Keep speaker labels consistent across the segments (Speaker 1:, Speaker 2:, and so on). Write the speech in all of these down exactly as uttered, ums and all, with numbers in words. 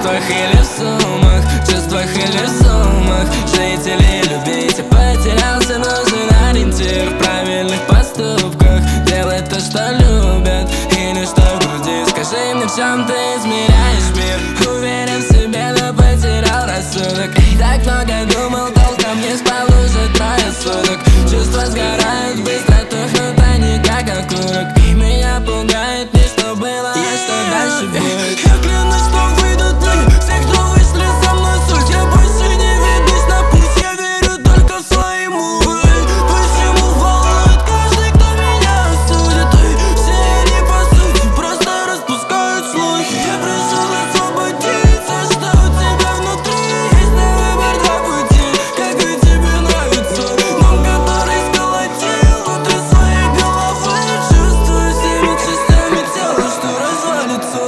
Speaker 1: чувствах или в суммах, чувствах или в суммах. Жить или любить, я потерялся, нужен ориентир в правильных поступках. Делать то, что любят, и ничто в груди. Скажи мне, в чем ты измеряешь мир? Уверен в себе, но потерял рассудок. И так много думал, толком не спал уже трое суток. Чувства сгорают быстро, тухнут они как окурок. И меня пугает не что было, а что дальше будет.
Speaker 2: Я клянусь, что выйдут дни, все, кто вышли со мной суть. Я больше не ведусь на путь, я верю только в свои мувы. Почему волнует каждый, кто меня осудит? И все они по сути просто распускают слухи. Я пришел освободиться, что у тебя внутри. Есть на выбор два пути, как и тебе нравится. Дом, который сколотил внутри своей головы. Чувствую всеми частями тела, что развалится.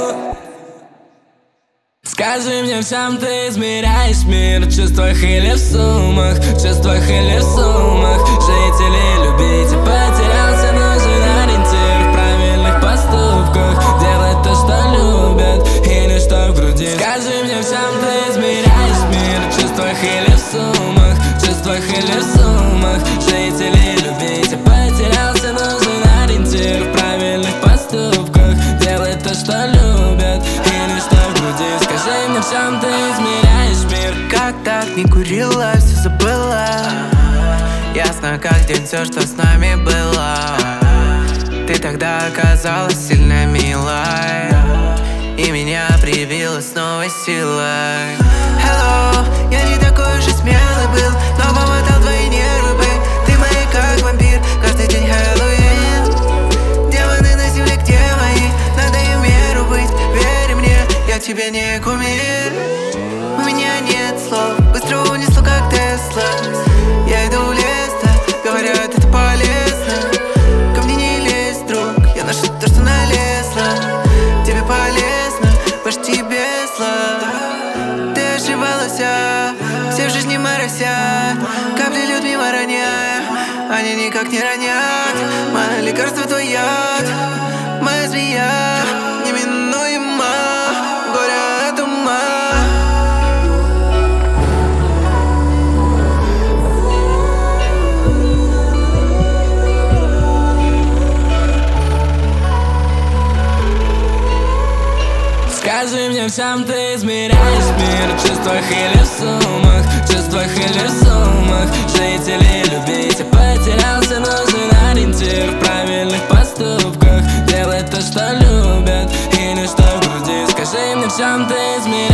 Speaker 1: Скажи мне, в чем ты измеряешь мир? В чувствах или в суммах, в чувствах или в суммах. Жить или любить, я потерялся, нужен ориентир в правильных поступках. Делать то, что любят, и ничто в груди. Скажи мне, в чем ты измеряешь мир? В чувствах или в суммах, в чувствах или в суммах. Жить или любить, я потерялся, нужен ориентир в правильных поступках. Делать то, что любят, и ничто в груди. Скажи мне, в чем ты измеряешь мир?
Speaker 2: Как так не курила, все забыла. Ясно, как день, все, что с нами было. Ты тогда оказалась сильно милой, и меня привила с новой силой. Hello, я не такой уж и смелый был, но помотал твои нервы, бэй. Ты моя как вампир, каждый день Хэллоуин. Демоны на земле, где мои? Надо и в меру быть, верь мне, я тебе не кумир. У меня нет слов, быстро унесло, как Тесла. Я иду в лес, да, говорят, это полезно. Ко мне не лезь, друг, я нашла то, что налезла. Тебе полезно, почти без слов. Ты ошибалась, а все в жизни морося. Капли льют мимо роняя, они никак не ронят. Мое лекарство твой яд, моя змея неминуема, горе от ума.
Speaker 1: Скажи мне, в чем ты измеряешь мир? В чувствах или в суммах, в чувствах или в суммах. Жить или любить, я потерялся, нужен ориентир в правильных поступках. Делать то, что любят, и ничто в груди. Скажи мне, в чем ты измеряешь